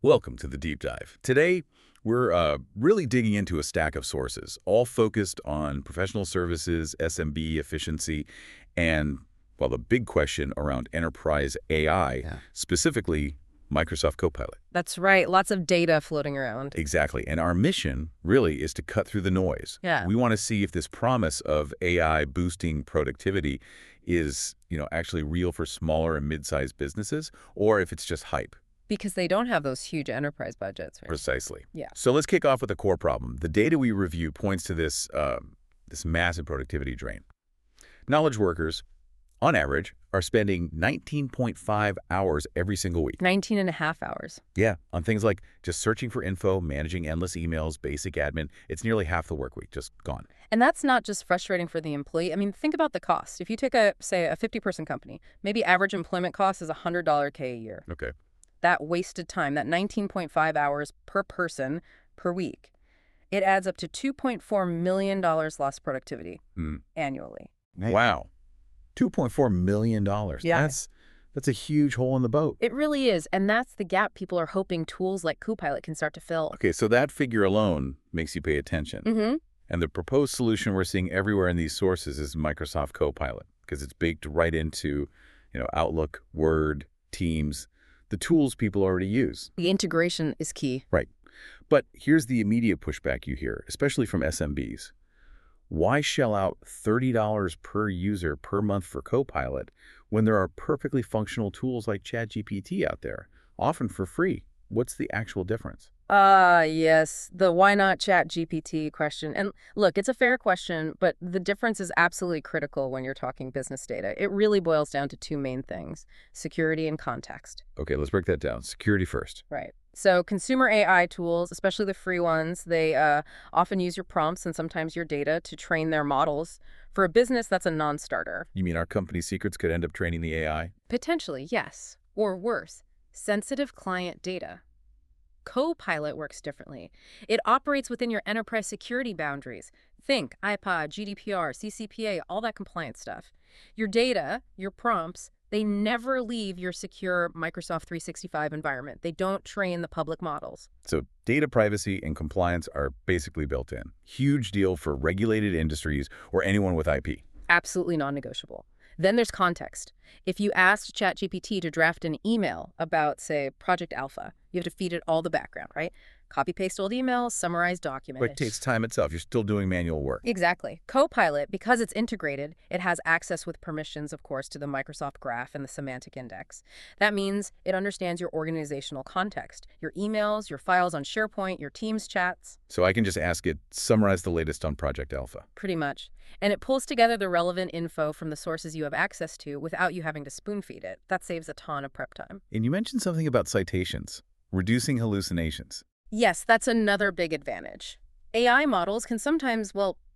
Welcome to the Deep Dive. Today, we're really digging into a stack of sources, all focused on professional services, SMB efficiency, and, well, the big question around enterprise AI, specifically Microsoft Copilot. That's right. Lots of data floating around. Exactly. And our mission really is to cut through the noise. Yeah. We want to see if this promise of AI boosting productivity is, actually real for smaller and mid-sized businesses, or if it's just hype. Because they don't have those huge enterprise budgets. Right? Precisely. Yeah. So let's kick off with the core problem. The data we review points to this massive productivity drain. Knowledge workers, on average, are spending 19.5 hours every single week. 19 and a half hours. Yeah, on things like just searching for info, managing endless emails, basic admin. It's nearly half the work week, just gone. And that's not just frustrating for the employee. I mean, think about the cost. If you take say, a 50-person company, maybe average employment cost is $100K a year. Okay. That wasted time, that 19.5 hours per person per week, it adds up to $2.4 million lost productivity annually. Wow. $2.4 million. Yeah. That's a huge hole in the boat. It really is. And that's the gap people are hoping tools like Copilot can start to fill. Okay, so that figure alone makes you pay attention. Mm-hmm. And the proposed solution we're seeing everywhere in these sources is Microsoft Copilot, because it's baked right into, Outlook, Word, Teams, the tools people already use. The integration is key. Right. But here's the immediate pushback you hear, especially from SMBs. Why shell out $30 per user per month for Copilot when there are perfectly functional tools like ChatGPT out there, often for free? What's the actual difference? Yes, the why not ChatGPT question. And look, it's a fair question, but the difference is absolutely critical when you're talking business data. It really boils down to two main things: security and context. Okay, let's break that down. Security first. Right. So consumer AI tools, especially the free ones, they often use your prompts and sometimes your data to train their models. For a business, that's a non-starter. You mean our company's secrets could end up training the AI? Potentially, yes. Or worse, sensitive client data. Copilot works differently. It operates within your enterprise security boundaries. Think IPOD, GDPR, CCPA, all that compliance stuff. Your data, your prompts, they never leave your secure Microsoft 365 environment. They don't train the public models. So data privacy and compliance are basically built in. Huge deal for regulated industries or anyone with IP. Absolutely non-negotiable. Then there's context. If you asked ChatGPT to draft an email about, say, Project Alpha, you have to feed it all the background, right? Copy-paste old emails, summarize documents. But it takes time itself. You're still doing manual work. Exactly. Copilot, because it's integrated, it has access with permissions, of course, to the Microsoft Graph and the semantic index. That means it understands your organizational context, your emails, your files on SharePoint, your Teams chats. So I can just ask it, summarize the latest on Project Alpha. Pretty much. And it pulls together the relevant info from the sources you have access to without you having to spoon-feed it. That saves a ton of prep time. And you mentioned something about citations, reducing hallucinations. Yes, that's another big advantage. AI models can sometimes,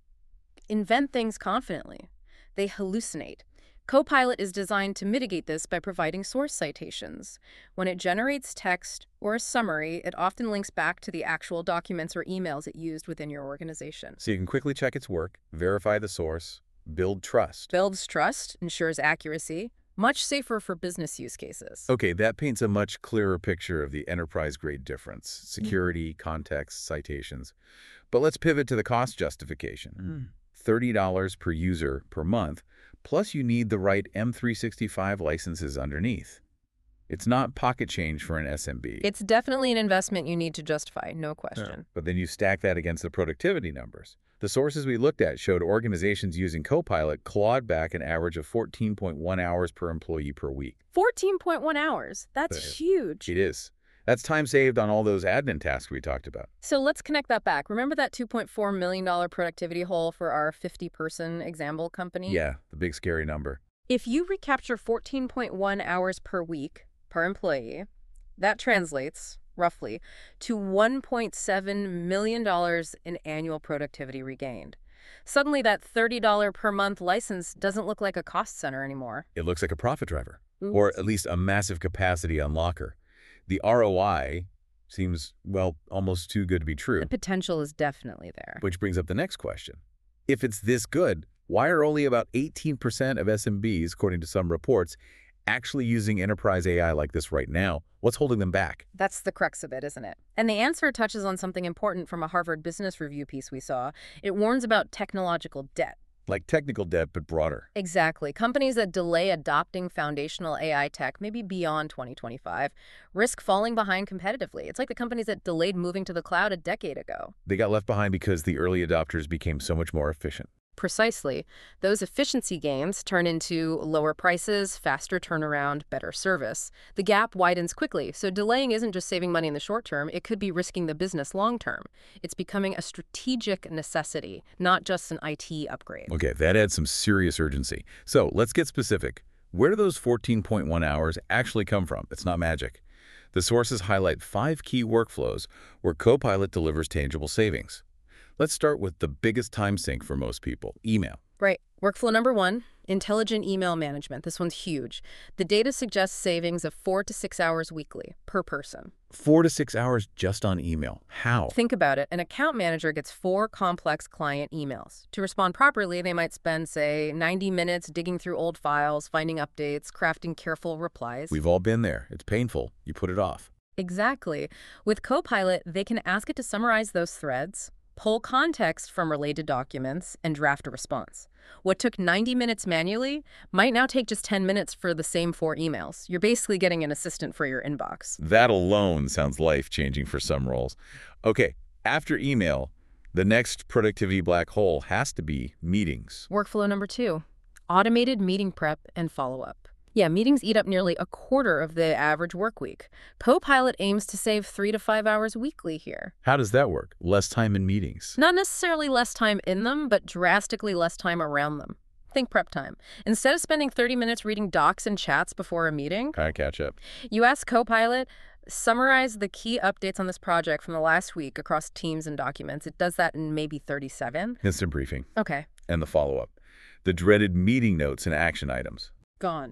invent things confidently. They hallucinate. Copilot is designed to mitigate this by providing source citations. When it generates text or a summary, it often links back to the actual documents or emails it used within your organization. So you can quickly check its work, verify the source, build trust. Builds trust, ensures accuracy. Much safer for business use cases. Okay, that paints a much clearer picture of the enterprise-grade difference. Security, context, citations. But let's pivot to the cost justification. $30 per user per month, plus you need the right M365 licenses underneath. It's not pocket change for an SMB. It's definitely an investment you need to justify, no question. Sure. But then you stack that against the productivity numbers. The sources we looked at showed organizations using Copilot clawed back an average of 14.1 hours per employee per week. 14.1 hours. That's huge. It is. That's time saved on all those admin tasks we talked about. So let's connect that back. Remember that $2.4 million productivity hole for our 50-person example company? Yeah, the big scary number. If you recapture 14.1 hours per week per employee, that translates roughly to $1.7 million in annual productivity regained. Suddenly, that $30 per month license doesn't look like a cost center anymore. It looks like a profit driver, Oops. or at least a massive capacity unlocker. The ROI seems, almost too good to be true. The potential is definitely there. Which brings up the next question. If it's this good, why are only about 18% of SMBs, according to some reports, actually using enterprise AI like this right now? What's holding them back? That's the crux of it, isn't it? And the answer touches on something important from a Harvard Business Review piece we saw. It warns about technological debt. Like technical debt, but broader. Exactly. Companies that delay adopting foundational AI tech, maybe beyond 2025, risk falling behind competitively. It's like the companies that delayed moving to the cloud a decade ago. They got left behind because the early adopters became so much more efficient. Precisely. Those efficiency gains turn into lower prices, faster turnaround, better service. The gap widens quickly, so delaying isn't just saving money in the short term, it could be risking the business long term. It's becoming a strategic necessity, not just an IT upgrade. Okay, that adds some serious urgency. So let's get specific. Where do those 14.1 hours actually come from? It's not magic. The sources highlight 5 key workflows where Copilot delivers tangible savings. Let's start with the biggest time sink for most people, email. Right. Workflow number 1, intelligent email management. This one's huge. The data suggests savings of 4 to 6 hours weekly per person. 4 to 6 hours just on email. How? Think about it. An account manager gets 4 complex client emails. To respond properly, they might spend, say, 90 minutes digging through old files, finding updates, crafting careful replies. We've all been there. It's painful. You put it off. Exactly. With Copilot, they can ask it to summarize those threads, pull context from related documents, and draft a response. What took 90 minutes manually might now take just 10 minutes for the same 4 emails. You're basically getting an assistant for your inbox. That alone sounds life-changing for some roles. Okay, after email, the next productivity black hole has to be meetings. Workflow number 2, automated meeting prep and follow-up. Yeah, meetings eat up nearly a quarter of the average work week. Copilot aims to save 3 to 5 hours weekly here. How does that work? Less time in meetings. Not necessarily less time in them, but drastically less time around them. Think prep time. Instead of spending 30 minutes reading docs and chats before a meeting, Kind of catch up. you ask Copilot, summarize the key updates on this project from the last week across teams and documents. It does that in maybe 37. Instant briefing. Okay, And the follow-up. The dreaded meeting notes and action items. gone.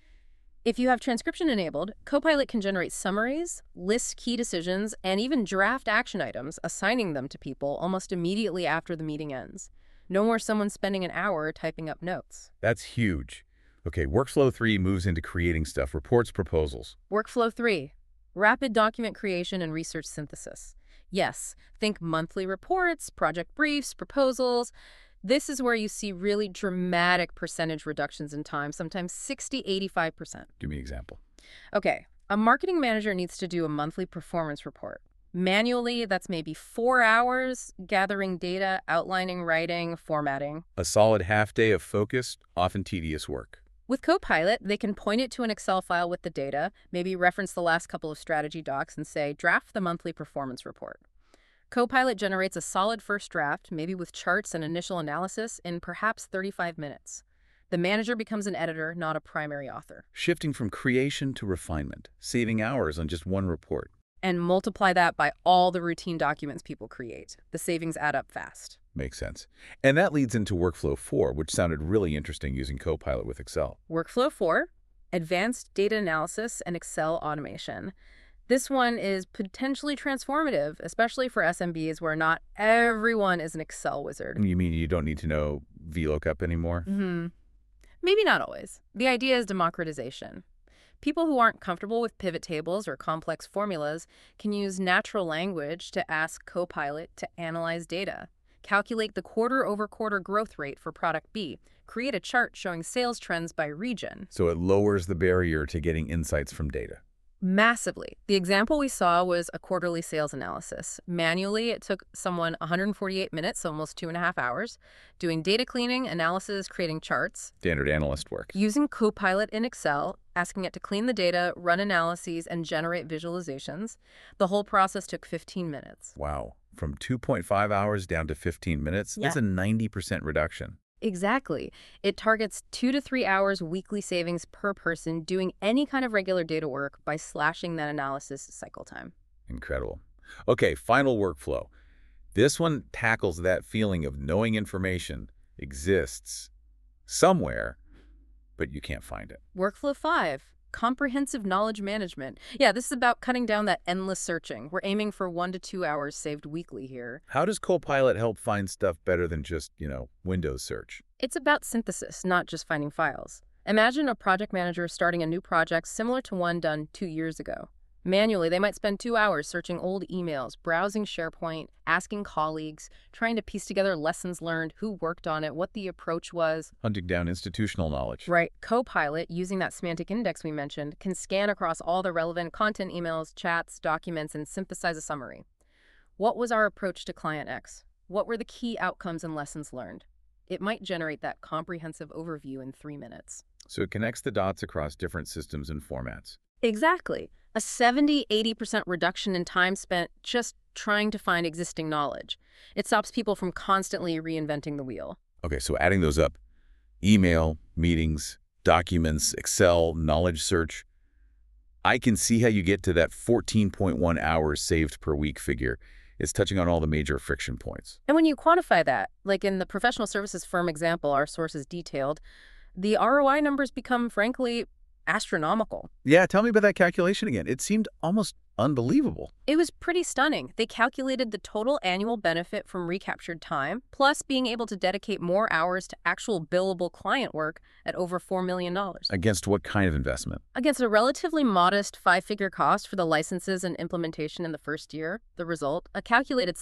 If you have transcription enabled, Copilot can generate summaries, list key decisions, and even draft action items, assigning them to people almost immediately after the meeting ends. No more someone spending an hour typing up notes. That's huge. Okay, Workflow 3 moves into creating stuff, reports, proposals. Workflow 3, rapid document creation and research synthesis. Yes, think monthly reports, project briefs, proposals. This is where you see really dramatic percentage reductions in time, sometimes 60–85%. Give me an example. Okay, a marketing manager needs to do a monthly performance report. Manually, that's maybe 4 hours gathering data, outlining, writing, formatting. A solid half day of focused, often tedious work. With Copilot, they can point it to an Excel file with the data, maybe reference the last couple of strategy docs and say, draft the monthly performance report. Copilot generates a solid first draft, maybe with charts and initial analysis, in perhaps 35 minutes. The manager becomes an editor, not a primary author. Shifting from creation to refinement, saving hours on just one report. And multiply that by all the routine documents people create. The savings add up fast. Makes sense. And that leads into Workflow 4, which sounded really interesting using Copilot with Excel. Workflow 4, advanced data analysis and Excel automation. This one is potentially transformative, especially for SMBs where not everyone is an Excel wizard. You mean you don't need to know VLOOKUP anymore? Maybe not always. The idea is democratization. People who aren't comfortable with pivot tables or complex formulas can use natural language to ask Copilot to analyze data, calculate the quarter-over-quarter growth rate for product B, create a chart showing sales trends by region. So it lowers the barrier to getting insights from data. Massively. The example we saw was a quarterly sales analysis. Manually, it took someone 148 minutes, so almost 2.5 hours, doing data cleaning, analysis, creating charts. Standard analyst work. Using Copilot in Excel, asking it to clean the data, run analyses, and generate visualizations. The whole process took 15 minutes. Wow. From 2.5 hours down to 15 minutes? Yeah. That's a 90% reduction. Exactly. It targets 2 to 3 hours weekly savings per person doing any kind of regular data work by slashing that analysis cycle time. Incredible. Okay, final workflow. This one tackles that feeling of knowing information exists somewhere, but you can't find it. Workflow 5, comprehensive knowledge management. Yeah, this is about cutting down that endless searching. We're aiming for 1 to 2 hours saved weekly here. How does Copilot help find stuff better than just, Windows search? It's about synthesis, not just finding files. Imagine a project manager starting a new project similar to one done 2 years ago. Manually, they might spend 2 hours searching old emails, browsing SharePoint, asking colleagues, trying to piece together lessons learned, who worked on it, what the approach was. Hunting down institutional knowledge. Right. Copilot, using that semantic index we mentioned, can scan across all the relevant content emails, chats, documents, and synthesize a summary. What was our approach to client X? What were the key outcomes and lessons learned? It might generate that comprehensive overview in 3 minutes. So it connects the dots across different systems and formats. Exactly. A 70–80% reduction in time spent just trying to find existing knowledge. It stops people from constantly reinventing the wheel. Okay, so adding those up, email, meetings, documents, Excel, knowledge search, I can see how you get to that 14.1 hours saved per week figure. It's touching on all the major friction points. And when you quantify that, like in the professional services firm example our sources detailed, the ROI numbers become, frankly, astronomical. Yeah, tell me about that calculation again. It seemed almost unbelievable. It was pretty stunning. They calculated the total annual benefit from recaptured time, plus being able to dedicate more hours to actual billable client work at over $4 million. Against what kind of investment? Against a relatively modest 5-figure cost for the licenses and implementation in the first year, the result, a calculated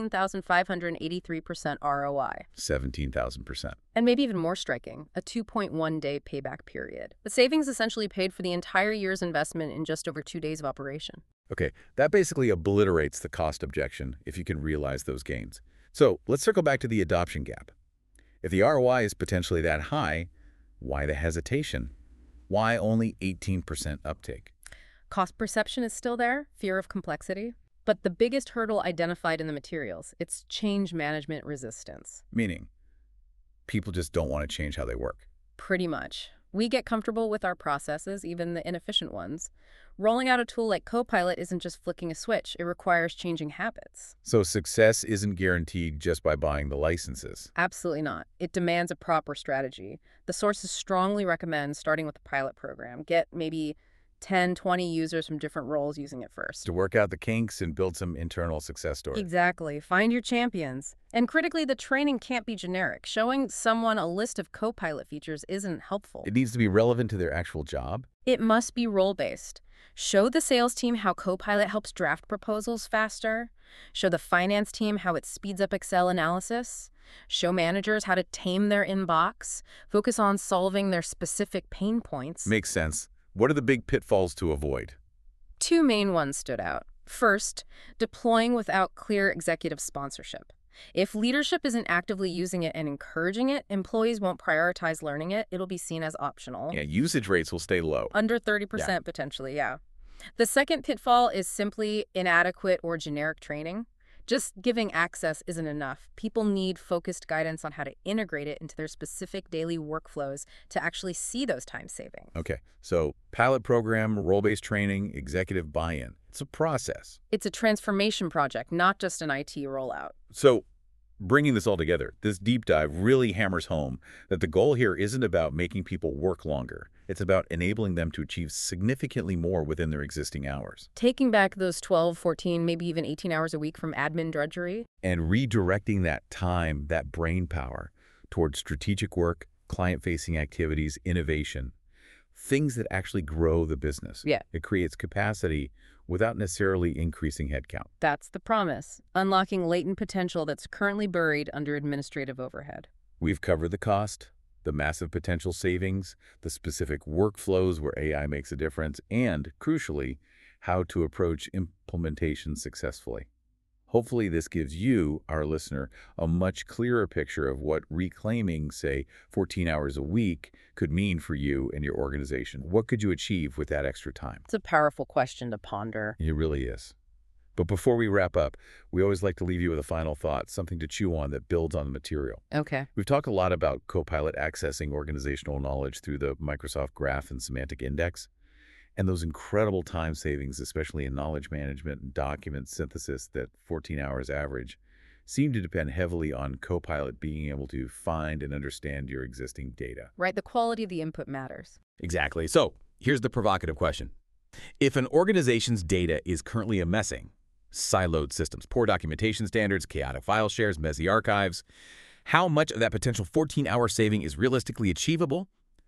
17,583% ROI. 17,000%. And maybe even more striking, a 2.1-day payback period. The savings essentially paid for the entire year's investment in just over 2 days of operation. Okay, that basically obliterates the cost objection if you can realize those gains. So let's circle back to the adoption gap. If the ROI is potentially that high, why the hesitation? Why only 18% uptake? Cost perception is still there, fear of complexity. But the biggest hurdle identified in the materials, it's change management resistance. Meaning, people just don't want to change how they work. Pretty much. We get comfortable with our processes, even the inefficient ones. Rolling out a tool like Copilot isn't just flicking a switch. It requires changing habits. So success isn't guaranteed just by buying the licenses. Absolutely not. It demands a proper strategy. The sources strongly recommend starting with a pilot program. Get maybe 10–20 users from different roles using it first. To work out the kinks and build some internal success stories. Exactly. Find your champions. And critically, the training can't be generic. Showing someone a list of Copilot features isn't helpful. It needs to be relevant to their actual job. It must be role-based. Show the sales team how Copilot helps draft proposals faster. Show the finance team how it speeds up Excel analysis. Show managers how to tame their inbox. Focus on solving their specific pain points. Makes sense. What are the big pitfalls to avoid? 2 main ones stood out. First, deploying without clear executive sponsorship. If leadership isn't actively using it and encouraging it, employees won't prioritize learning it. It'll be seen as optional. Yeah, usage rates will stay low. Under 30% potentially, yeah. The second pitfall is simply inadequate or generic training. Just giving access isn't enough. People need focused guidance on how to integrate it into their specific daily workflows to actually see those time savings. Okay, so pilot program, role-based training, executive buy-in. It's a process. It's a transformation project, not just an IT rollout. So bringing this all together, this deep dive really hammers home that the goal here isn't about making people work longer. It's about enabling them to achieve significantly more within their existing hours. Taking back those 12, 14, maybe even 18 hours a week from admin drudgery. And redirecting that time, that brain power, towards strategic work, client-facing activities, innovation, things that actually grow the business. Yeah. It creates capacity without necessarily increasing headcount. That's the promise. Unlocking latent potential that's currently buried under administrative overhead. We've covered the cost, the massive potential savings, the specific workflows where AI makes a difference, and, crucially, how to approach implementation successfully. Hopefully this gives you, our listener, a much clearer picture of what reclaiming, say, 14 hours a week could mean for you and your organization. What could you achieve with that extra time? It's a powerful question to ponder. It really is. But before we wrap up, we always like to leave you with a final thought, something to chew on that builds on the material. Okay. We've talked a lot about Copilot accessing organizational knowledge through the Microsoft Graph and Semantic Index, and those incredible time savings, especially in knowledge management and document synthesis that 14 hours average, seem to depend heavily on Copilot being able to find and understand your existing data. Right, the quality of the input matters. Exactly. So here's the provocative question. If an organization's data is currently a messing, siloed systems, poor documentation standards, chaotic file shares, messy archives, how much of that potential 14-hour saving is realistically achievable?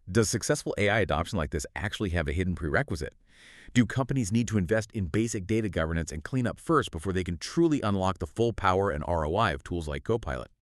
Does successful AI adoption like this actually have a hidden prerequisite? Do companies need to invest in basic data governance and cleanup first before they can truly unlock the full power and ROI of tools like Copilot?